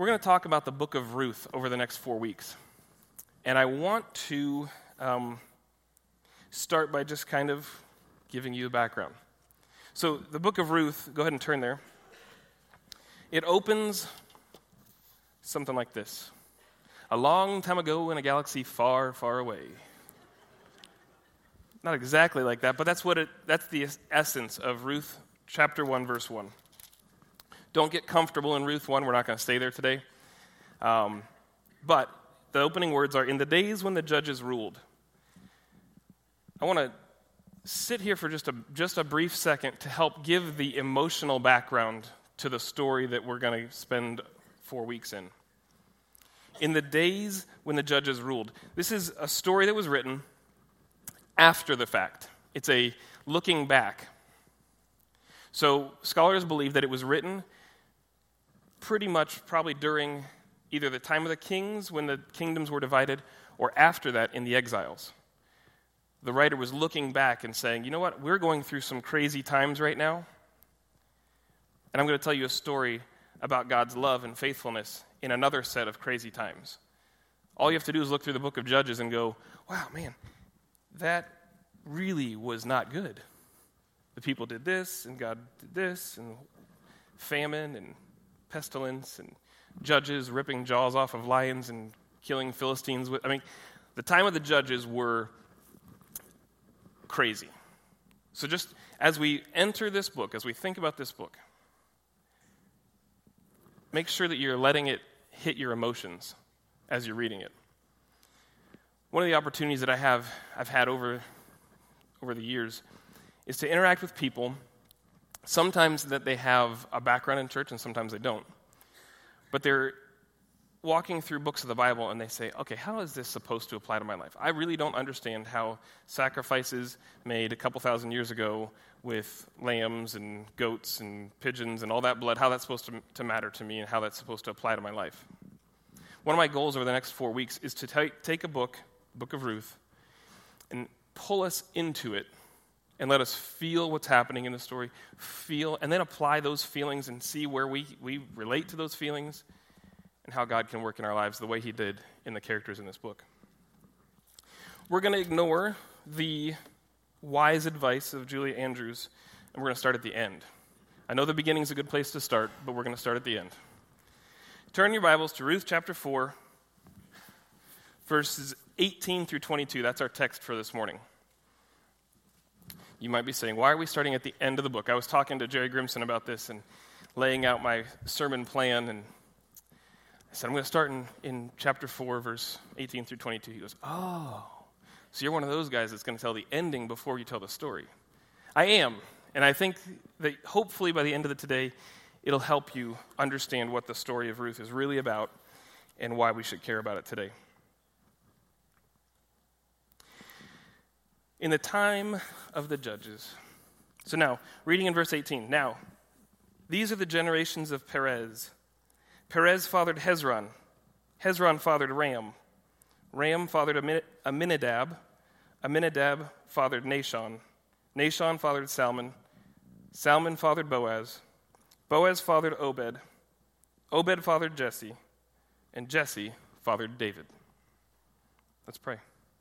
We're going to talk about the book of Ruth over the next 4 weeks. And I want to start by just kind of giving you a background. So the book of Ruth, go ahead and turn there. It opens something like this. A long time ago in a galaxy far, far away. Not exactly like that, but that's the essence of Ruth chapter 1, verse 1. Don't get comfortable in Ruth 1. We're not going to stay there today. But the opening words are, in the days when the judges ruled. I want to sit here for just a brief second to help give the emotional background to the story that we're going to spend 4 weeks in. In the days when the judges ruled. This is a story that was written after the fact. It's a looking back. So scholars believe that it was written pretty much probably during either the time of the kings when the kingdoms were divided or after that in the exiles. The writer was looking back and saying, you know what, we're going through some crazy times right now, and I'm going to tell you a story about God's love and faithfulness in another set of crazy times. All you have to do is look through the book of Judges and go, wow, man, that really was not good. The people did this, and God did this, and famine, and pestilence, and judges ripping jaws off of lions and killing Philistines with. The time of the judges were crazy. So just as we enter this book, as we think about this book, make sure that you're letting it hit your emotions as you're reading it. One of the opportunities that I've had over the years is to interact with people, sometimes that they have a background in church and sometimes they don't. But they're walking through books of the Bible and they say, okay, how is this supposed to apply to my life? I really don't understand how sacrifices made a couple thousand years ago with lambs and goats and pigeons and all that blood, how that's supposed to matter to me and how that's supposed to apply to my life. One of my goals over the next 4 weeks is to take a book of Ruth, and pull us into it and let us feel what's happening in the story, and then apply those feelings and see where we relate to those feelings and how God can work in our lives the way he did in the characters in this book. We're going to ignore the wise advice of Julia Andrews, and we're going to start at the end. I know the beginning is a good place to start, but we're going to start at the end. Turn your Bibles to Ruth chapter 4, verses 18 through 22. That's our text for this morning. You might be saying, why are we starting at the end of the book? I was talking to Jerry Grimson about this and laying out my sermon plan, and I said, I'm going to start in chapter 4, verse 18 through 22. He goes, oh, so you're one of those guys that's going to tell the ending before you tell the story. I am, and I think that hopefully by the end of today, it'll help you understand what the story of Ruth is really about and why we should care about it today. In the time of the judges. So now, reading in verse 18. Now, these are the generations of Perez. Perez fathered Hezron. Hezron fathered Ram. Ram fathered Aminadab. Aminadab fathered Nahshon. Nahshon fathered Salmon. Salmon fathered Boaz. Boaz fathered Obed. Obed fathered Jesse. And Jesse fathered David. Let's pray.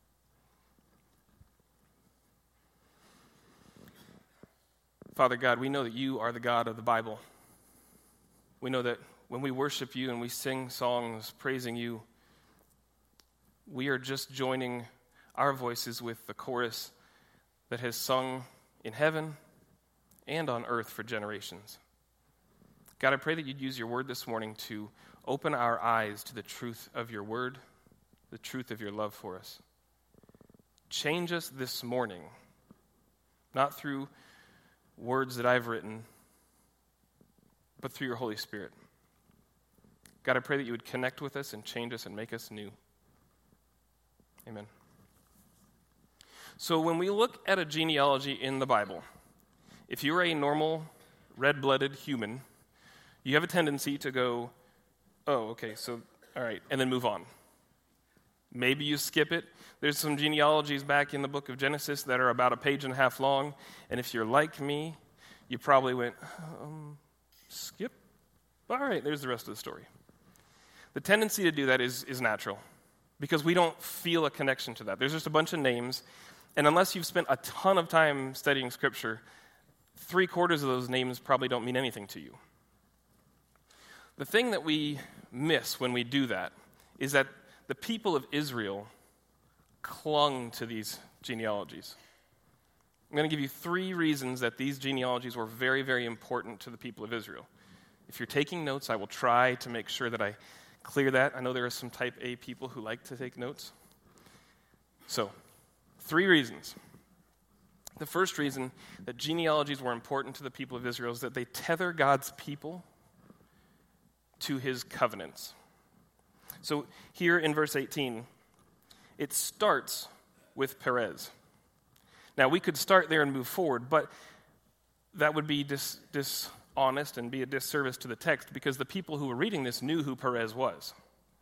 Father God, we know that you are the God of the Bible. We know that when we worship you and we sing songs praising you, we are just joining our voices with the chorus that has sung in heaven and on earth for generations. God, I pray that you'd use your word this morning to open our eyes to the truth of your word, the truth of your love for us. Change us this morning, not through words that I've written, but through your Holy Spirit. God, I pray that you would connect with us and change us and make us new. Amen. So when we look at a genealogy in the Bible, if you're a normal, red-blooded human, you have a tendency to go, oh, okay, so, all right, and then move on. Maybe you skip it. There's some genealogies back in the book of Genesis that are about a page and a half long, and if you're like me, you probably went, skip? All right, there's the rest of the story. The tendency to do that is natural because we don't feel a connection to that. There's just a bunch of names, and unless you've spent a ton of time studying Scripture, 3/4 of those names probably don't mean anything to you. The thing that we miss when we do that is that the people of Israel clung to these genealogies. I'm going to give you 3 reasons that these genealogies were very, very important to the people of Israel. If you're taking notes, I will try to make sure that I clear that. I know there are some type A people who like to take notes. So, 3 reasons. The first reason that genealogies were important to the people of Israel is that they tether God's people to his covenants. So here in verse 18, it starts with Perez. Now, we could start there and move forward, but that would be dishonest and be a disservice to the text because the people who were reading this knew who Perez was.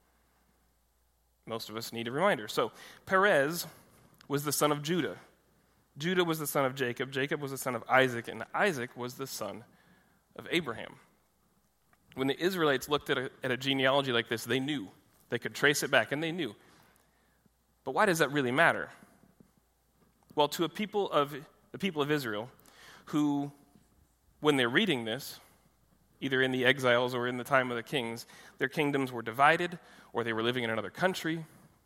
Most of us need a reminder. So Perez was the son of Judah. Judah was the son of Jacob. Jacob was the son of Isaac, and Isaac was the son of Abraham. When the Israelites looked at a genealogy like this, they knew. They could trace it back, and they knew. But why does that really matter? Well, to the people of Israel, who, when they're reading this, either in the exiles or in the time of the kings, their kingdoms were divided, or they were living in another country.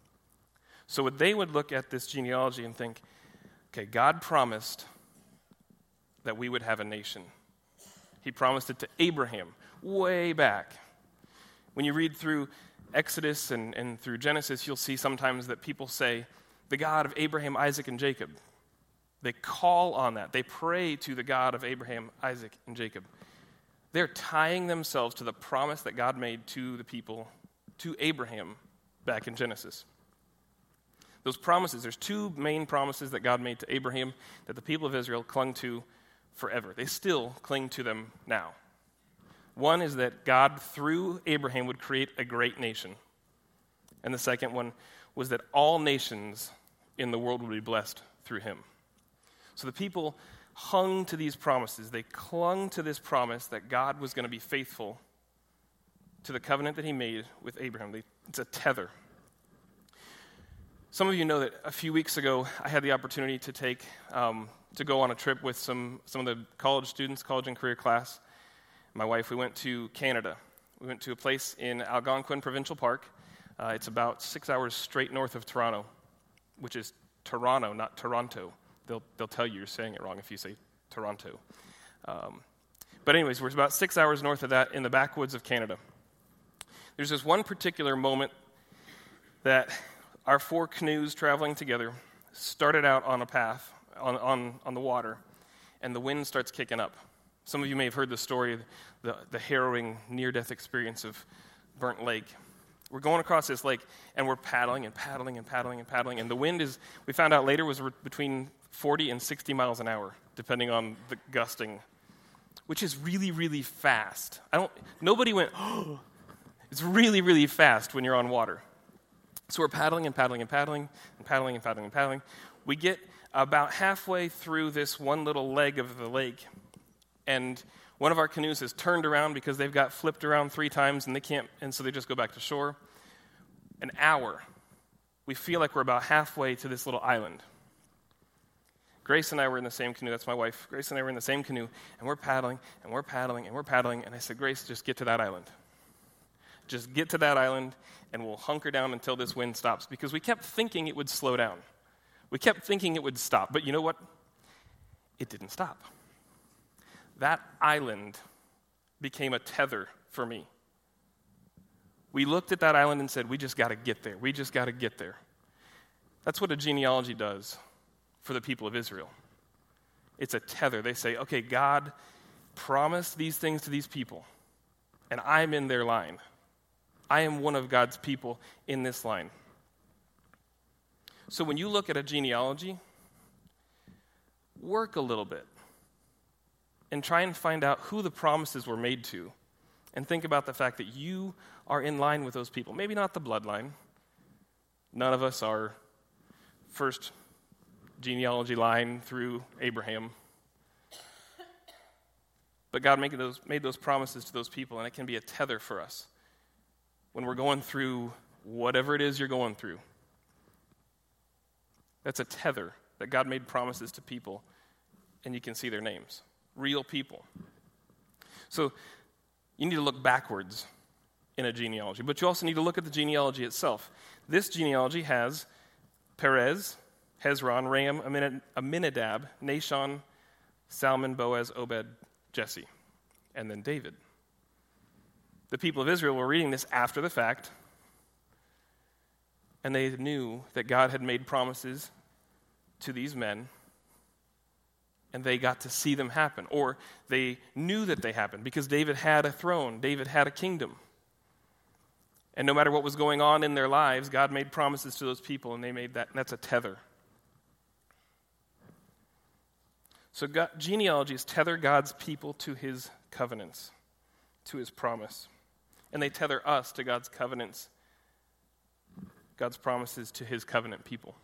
So they would look at this genealogy and think, okay, God promised that we would have a nation. He promised it to Abraham way back. When you read through Exodus and through Genesis, you'll see sometimes that people say, the God of Abraham, Isaac, and Jacob. They call on that. They pray to the God of Abraham, Isaac, and Jacob. They're tying themselves to the promise that God made to the people, to Abraham, back in Genesis. Those promises, there's 2 main promises that God made to Abraham that the people of Israel clung to forever. They still cling to them now. One is that God, through Abraham, would create a great nation. And the second one was that all nations in the world would be blessed through him. So the people hung to these promises. They clung to this promise that God was going to be faithful to the covenant that he made with Abraham. It's a tether. Some of you know that a few weeks ago, I had the opportunity to go on a trip with some of the college and career class. My wife, we went to Canada. We went to a place in Algonquin Provincial Park. It's about 6 hours straight north of Toronto, which is Toronto, not Toronto. They'll tell you you're saying it wrong if you say Toronto. But anyways, we're about 6 hours north of that in the backwoods of Canada. There's this one particular moment that our 4 canoes traveling together started out on a path on the water, and the wind starts kicking up. Some of you may have heard the story of the harrowing near-death experience of Burnt Lake. We're going across this lake, and we're paddling and paddling and paddling and paddling, and the wind we found out later, was between 40 and 60 miles an hour, depending on the gusting, which is really, really fast. Nobody went, oh, it's really, really fast when you're on water. So we're paddling and paddling and paddling and paddling and paddling and paddling. We get about halfway through this one little leg of the lake, and one of our canoes has turned around because they've got flipped around 3 times and they can't, and so they just go back to shore. An hour. We feel like we're about halfway to this little island. Grace and I were in the same canoe. That's my wife. Grace and I were in the same canoe, and we're paddling, and we're paddling, and we're paddling, and I said, Grace, just get to that island. Just get to that island, and we'll hunker down until this wind stops, because we kept thinking it would slow down. We kept thinking it would stop, but you know what? It didn't stop. That island became a tether for me. We looked at that island and said, we just got to get there. We just got to get there. That's what a genealogy does for the people of Israel. It's a tether. They say, okay, God promised these things to these people, and I'm in their line. I am one of God's people in this line. So when you look at a genealogy, work a little bit and try and find out who the promises were made to, and think about the fact that you are in line with those people. Maybe not the bloodline. None of us are first genealogy line through Abraham. But God made those promises to those people, and it can be a tether for us. when we're going through whatever it is you're going through. That's a tether that God made promises to people, and you can see their names. Real people. So you need to look backwards in a genealogy, but you also need to look at the genealogy itself. This genealogy has Perez, Hezron, Ram, Aminadab, Nahshon, Salmon, Boaz, Obed, Jesse, and then David. The people of Israel were reading this after the fact, and they knew that God had made promises to these men, and they got to see them happen. Or they knew that they happened because David had a throne, David had a kingdom. And no matter what was going on in their lives, God made promises to those people, and they made that, and that's a tether. So genealogies tether God's people to his covenants, to his promise. And they tether us to God's covenants, God's promises to his covenant people.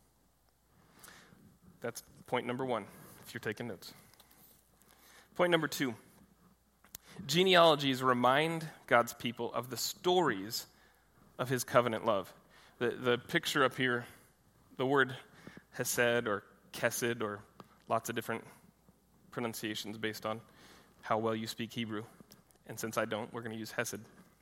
That's point number 1, if you're taking notes. Point number 2. Genealogies remind God's people of the stories of his covenant love. The picture up here, the word hesed or kesed, or lots of different pronunciations based on how well you speak Hebrew. And since I don't, we're going to use hesed.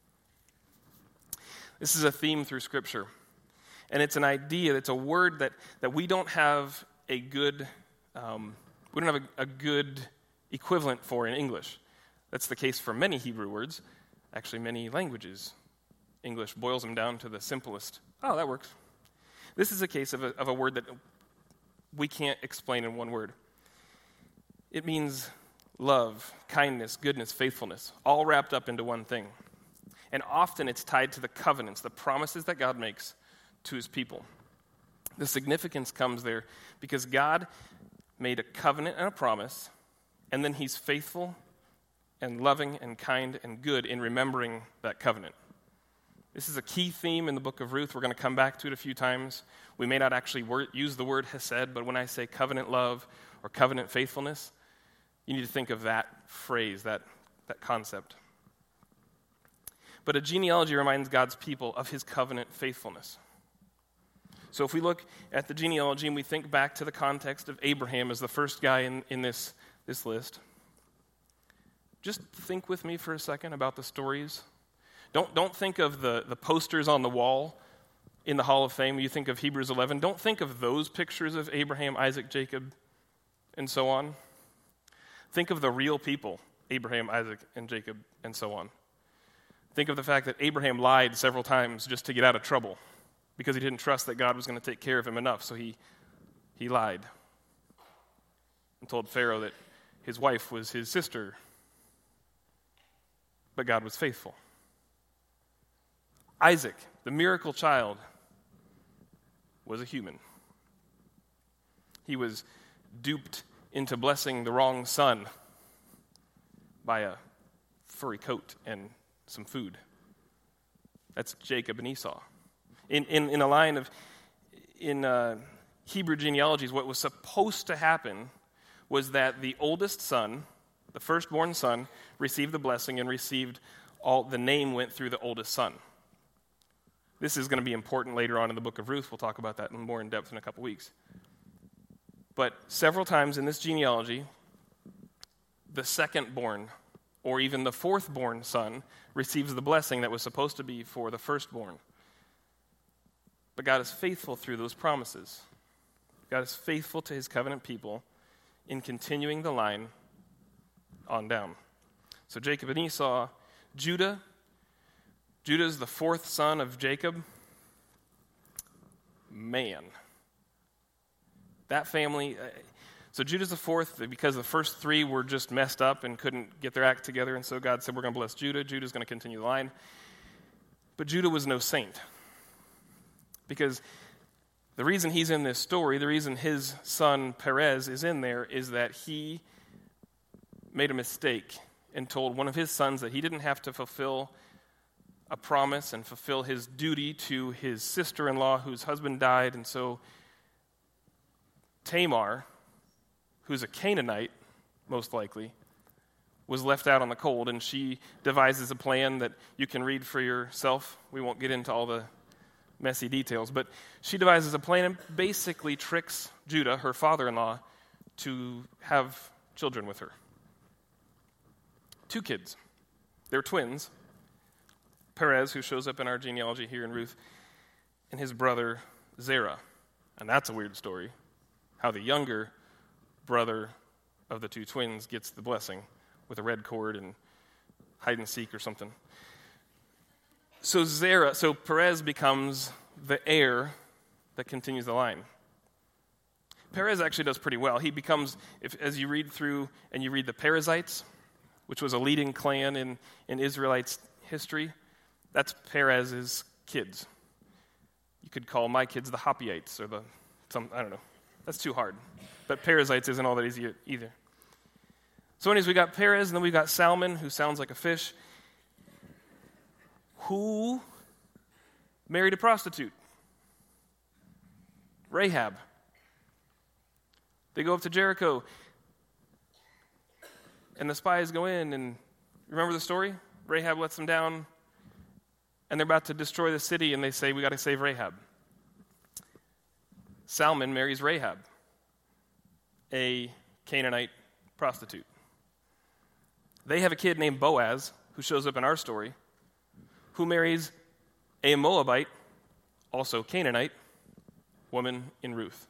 This is a theme through Scripture. And it's an idea, it's a word that we don't have a good, a good equivalent for in English. That's the case for many Hebrew words, actually many languages. English boils them down to the simplest. Oh, that works. This is a case of a word that we can't explain in one word. It means love, kindness, goodness, faithfulness, all wrapped up into one thing. And often it's tied to the covenants, the promises that God makes to his people. The significance comes there because God made a covenant and a promise, and then he's faithful and loving and kind and good in remembering that covenant. This is a key theme in the book of Ruth. We're going to come back to it a few times. We may not actually use the word hesed, but when I say covenant love or covenant faithfulness, you need to think of that phrase, that concept. But a genealogy reminds God's people of his covenant faithfulness. So if we look at the genealogy and we think back to the context of Abraham as the first guy in this list, just think with me for a second about the stories. Don't think of the posters on the wall in the Hall of Fame. You think of Hebrews 11. Don't think of those pictures of Abraham, Isaac, Jacob, and so on. Think of the real people, Abraham, Isaac, and Jacob, and so on. Think of the fact that Abraham lied several times just to get out of trouble because he didn't trust that God was going to take care of him enough, so he lied and told Pharaoh that his wife was his sister, but God was faithful. Isaac, the miracle child, was a human. He was duped into blessing the wrong son by a furry coat and some food. That's Jacob and Esau. In a line of Hebrew genealogies, what was supposed to happen was that the oldest son, the firstborn son, received the blessing and received the name went through the oldest son. This is going to be important later on in the book of Ruth. We'll talk about that more in depth in a couple weeks. But several times in this genealogy, the secondborn or even the fourthborn son receives the blessing that was supposed to be for the firstborn. But God is faithful through those promises. God is faithful to his covenant people in continuing the line on down. So Jacob and Esau, Judah is the fourth son of Jacob. Man. That family, so Judah's the fourth because the first three were just messed up and couldn't get their act together, and so God said, we're going to bless Judah. Judah's going to continue the line. But Judah was no saint. Because the reason he's in this story, the reason his son Perez is in there, is that he made a mistake and told one of his sons that he didn't have to fulfill a promise and fulfill his duty to his sister-in-law whose husband died. And so Tamar, who's a Canaanite, most likely, was left out on the cold, and she devises a plan that you can read for yourself. We won't get into all the messy details, but she devises a plan and basically tricks Judah, her father-in-law, to have children with her. 2 kids. They're twins. Perez, who shows up in our genealogy here in Ruth, and his brother Zerah. And that's a weird story, how the younger brother of the 2 twins gets the blessing with a red cord and hide and seek or something. So Perez becomes the heir that continues the line. Perez actually does pretty well. He becomes, as you read through and you read the Perizzites, which was a leading clan in Israelites' history, that's Perez's kids. You could call my kids the Hoppyites or I don't know. That's too hard. But Perizzites isn't all that easy either. So anyways, we got Perez, and then we got Salmon, who sounds like a fish, who married a prostitute, Rahab. They go up to Jericho, and the spies go in, and remember the story? Rahab lets them down, and they're about to destroy the city, and they say, we got to save Rahab. Salmon marries Rahab, a Canaanite prostitute. They have a kid named Boaz, who shows up in our story, who marries a Moabite, also Canaanite, woman in Ruth.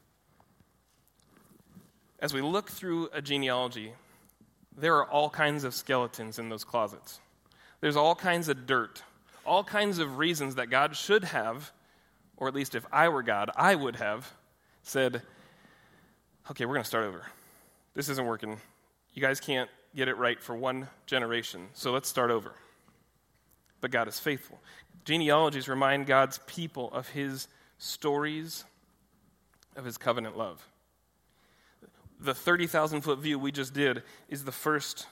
As we look through a genealogy, there are all kinds of skeletons in those closets. There's all kinds of dirt, all kinds of reasons that God should have, or at least if I were God, I would have said, okay, we're going to start over. This isn't working. You guys can't get it right for one generation, so let's start over. But God is faithful. Genealogies remind God's people of his stories of his covenant love. The 30,000-foot view we just did is the first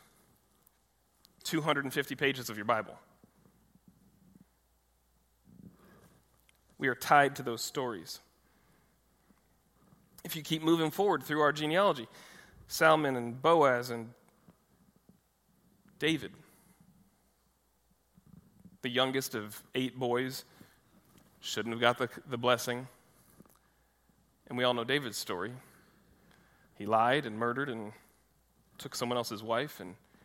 250 pages of your Bible. We are tied to those stories. If you keep moving forward through our genealogy, Salmon and Boaz and David, the youngest of 8 boys, shouldn't have got the blessing. And we all know David's story. He lied and murdered and took someone else's wife,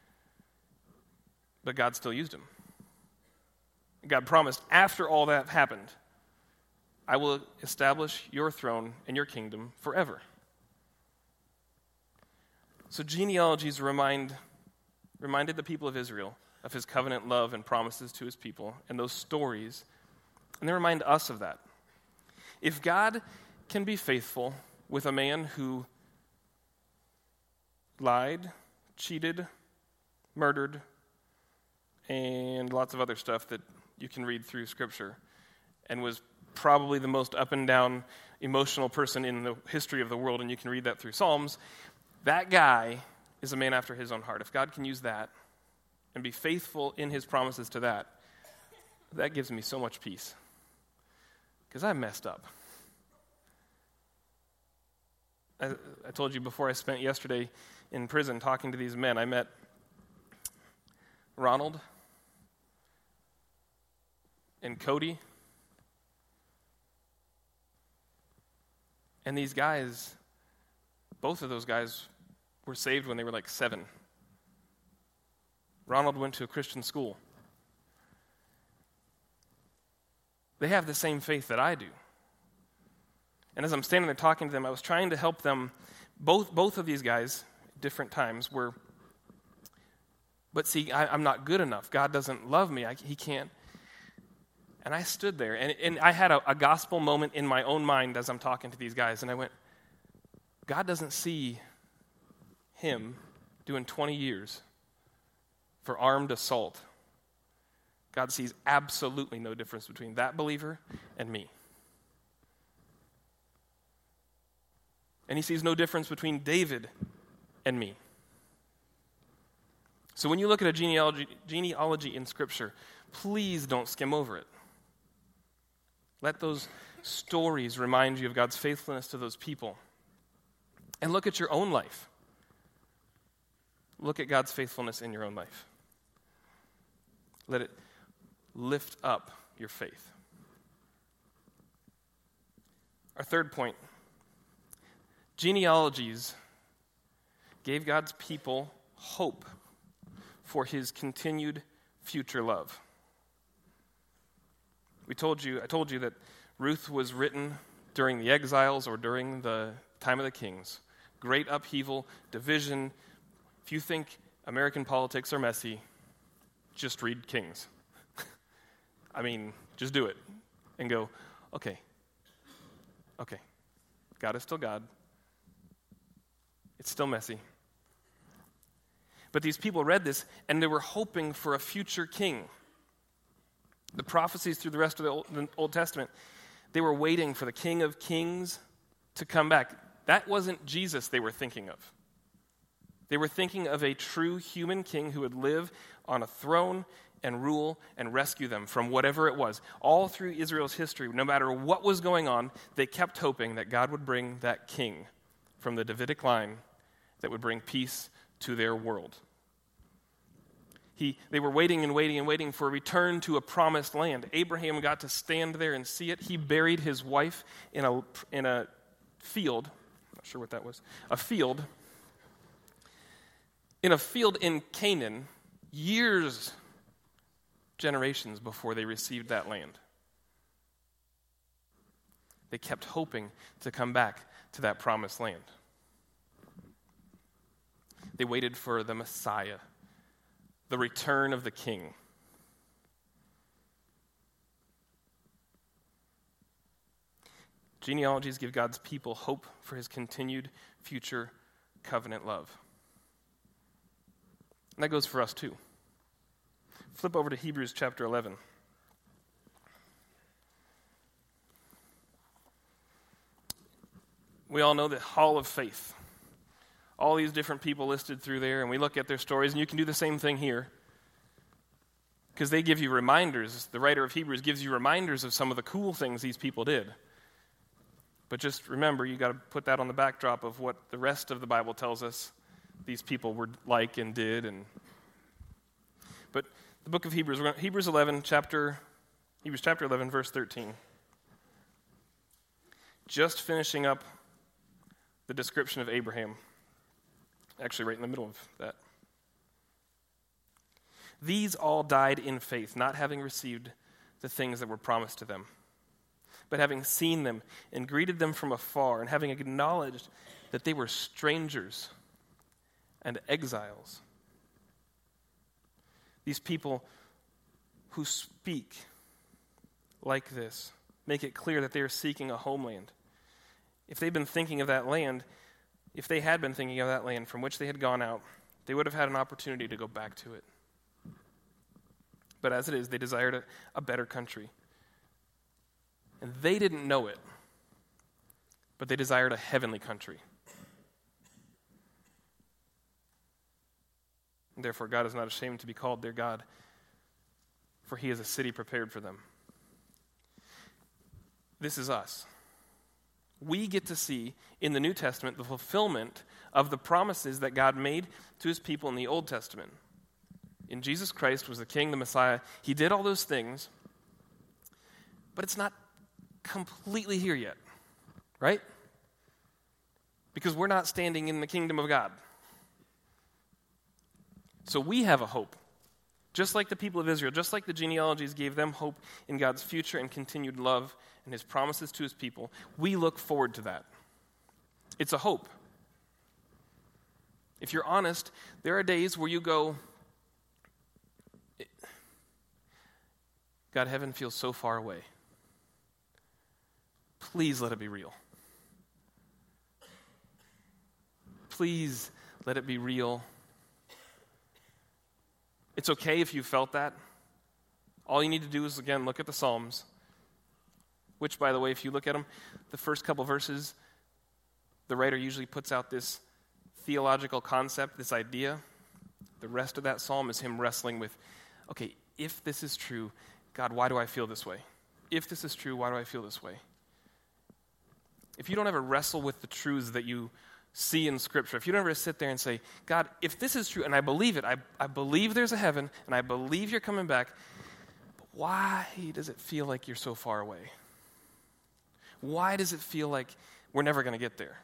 but God still used him. God promised, after all that happened, I will establish your throne and your kingdom forever. So genealogies reminded the people of Israel of his covenant love and promises to his people, and those stories, and they remind us of that. If God can be faithful with a man who lied, cheated, murdered, and lots of other stuff that you can read through Scripture, and was probably the most up and down emotional person in the history of the world, and you can read that through Psalms, that guy is a man after his own heart. If God can use that and be faithful in his promises to that gives me so much peace. Because I messed up. I told you before, I spent yesterday in prison talking to these men. I met Ronald and Cody. And these guys, both of those guys were saved when they were like 7. Ronald went to a Christian school. They have the same faith that I do. And as I'm standing there talking to them, I was trying to help them. Both of these guys, different times, but see, I'm not good enough. God doesn't love me. He can't. And I stood there, and I had a gospel moment in my own mind as I'm talking to these guys, and I went, God doesn't see him doing 20 years for armed assault. God sees absolutely no difference between that believer and me. And he sees no difference between David and me. So when you look at a genealogy in Scripture, please don't skim over it. Let those stories remind you of God's faithfulness to those people. And look at your own life. Look at God's faithfulness in your own life. Let it lift up your faith. Our third point, genealogies gave God's people hope for his continued future love. I told you that Ruth was written during the exiles or during the time of the kings. Great upheaval, division. If you think American politics are messy, just read Kings. I mean, just do it and go, okay, God is still God. It's still messy. But these people read this, and they were hoping for a future king. The prophecies through the rest of the Old Testament, they were waiting for the King of Kings to come back. That wasn't Jesus they were thinking of. They were thinking of a true human king who would live on a throne and rule and rescue them from whatever it was. All through Israel's history, no matter what was going on, they kept hoping that God would bring that king from the Davidic line that would bring peace to their world. They were waiting and waiting and waiting for a return to a promised land. Abraham got to stand there and see it. He buried his wife in a field. I'm not sure what that was. A field. In a field in Canaan, generations before they received that land. They kept hoping to come back to that promised land. They waited for the Messiah, the return of the King. Genealogies give God's people hope for his continued future covenant love. And that goes for us too. Flip over to Hebrews chapter 11. We all know the Hall of Faith. All these different people listed through there, and we look at their stories, and you can do the same thing here. Because they give you reminders. The writer of Hebrews gives you reminders of some of the cool things these people did. But just remember, you got to put that on the backdrop of what the rest of the Bible tells us these people were like and did. But the book of Hebrews, Hebrews chapter 11, verse 13. Just finishing up the description of Abraham. Actually, right in the middle of that. These all died in faith, not having received the things that were promised to them, but having seen them and greeted them from afar, and having acknowledged that they were strangers and exiles. These people who speak like this make it clear that they are seeking a homeland. If they've been thinking of that land, if they had been thinking of that land from which they had gone out, they would have had an opportunity to go back to it. But as it is, they desired a better country. And they didn't know it, but they desired a heavenly country. And therefore, God is not ashamed to be called their God, for he is a city prepared for them. This is us. We get to see in the New Testament the fulfillment of the promises that God made to his people in the Old Testament. In Jesus Christ was the King, the Messiah. He did all those things, but it's not completely here yet, right? Because we're not standing in the kingdom of God. So we have a hope. Just like the people of Israel, just like the genealogies gave them hope in God's future and continued love and his promises to his people, we look forward to that. It's a hope. If you're honest, there are days where you go, God, heaven feels so far away. Please let it be real. Please let it be real. It's okay if you felt that. All you need to do is, again, look at the Psalms, which, by the way, if you look at them, the first couple verses, the writer usually puts out this theological concept, this idea. The rest of that psalm is him wrestling with, okay, if this is true, God, why do I feel this way? If this is true, why do I feel this way? If you don't ever wrestle with the truths that you see in Scripture, if you don't ever sit there and say, God, if this is true, and I believe it, I believe there's a heaven, and I believe you're coming back, but why does it feel like you're so far away? Why does it feel like we're never going to get there?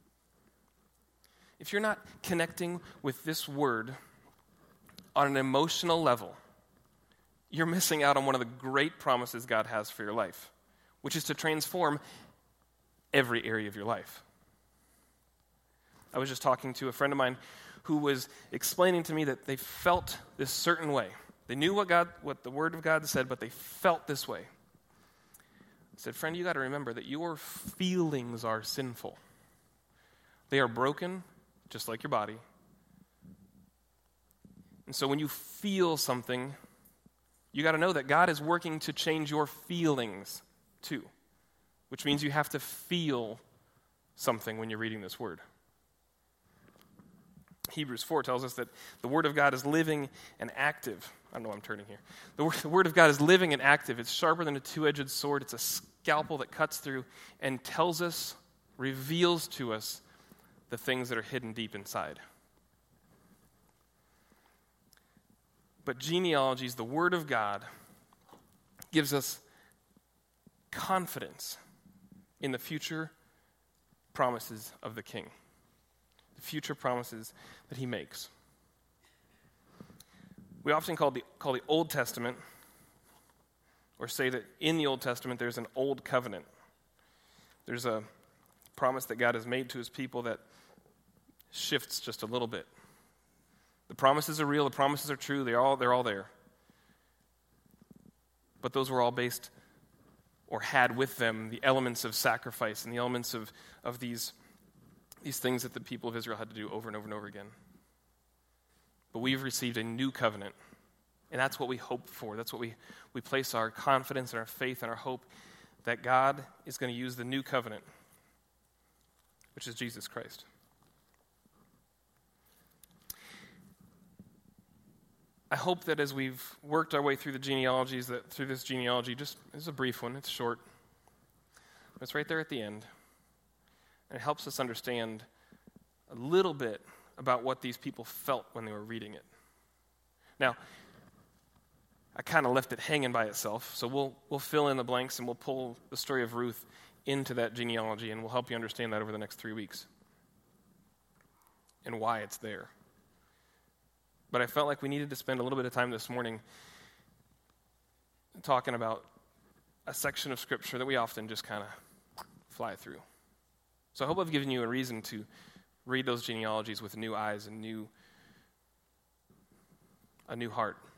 If you're not connecting with this word on an emotional level, you're missing out on one of the great promises God has for your life, which is to transform every area of your life. I was just talking to a friend of mine who was explaining to me that they felt this certain way. They knew what the Word of God said, but they felt this way. I said, friend, you got to remember that your feelings are sinful. They are broken, just like your body. And so when you feel something, you got to know that God is working to change your feelings too, which means you have to feel something when you're reading this word. Hebrews 4 tells us that the Word of God is living and active. I don't know why I'm turning here. The Word of God is living and active. It's sharper than a two-edged sword. It's a scalpel that cuts through and tells us, reveals to us the things that are hidden deep inside. But genealogies, the Word of God, gives us confidence in the future promises of the King. The future promises that he makes. We often call the Old Testament, or say that in the Old Testament there's an old covenant. There's a promise that God has made to his people that shifts just a little bit. The promises are real, the promises are true, they're all there. But those were all based or had with them the elements of sacrifice and the elements of these things that the people of Israel had to do over and over and over again. But we've received a new covenant, and that's what we hope for. That's what we place our confidence and our faith and our hope that God is going to use the new covenant, which is Jesus Christ. I hope that as we've worked our way through the genealogies, that through this genealogy, just it's a brief one, it's short, but it's right there at the end. And it helps us understand a little bit about what these people felt when they were reading it. Now, I kind of left it hanging by itself, so we'll fill in the blanks and we'll pull the story of Ruth into that genealogy, and we'll help you understand that over the next 3 weeks and why it's there. But I felt like we needed to spend a little bit of time this morning talking about a section of Scripture that we often just kind of fly through. So I hope I've given you a reason to read those genealogies with new eyes and a new heart.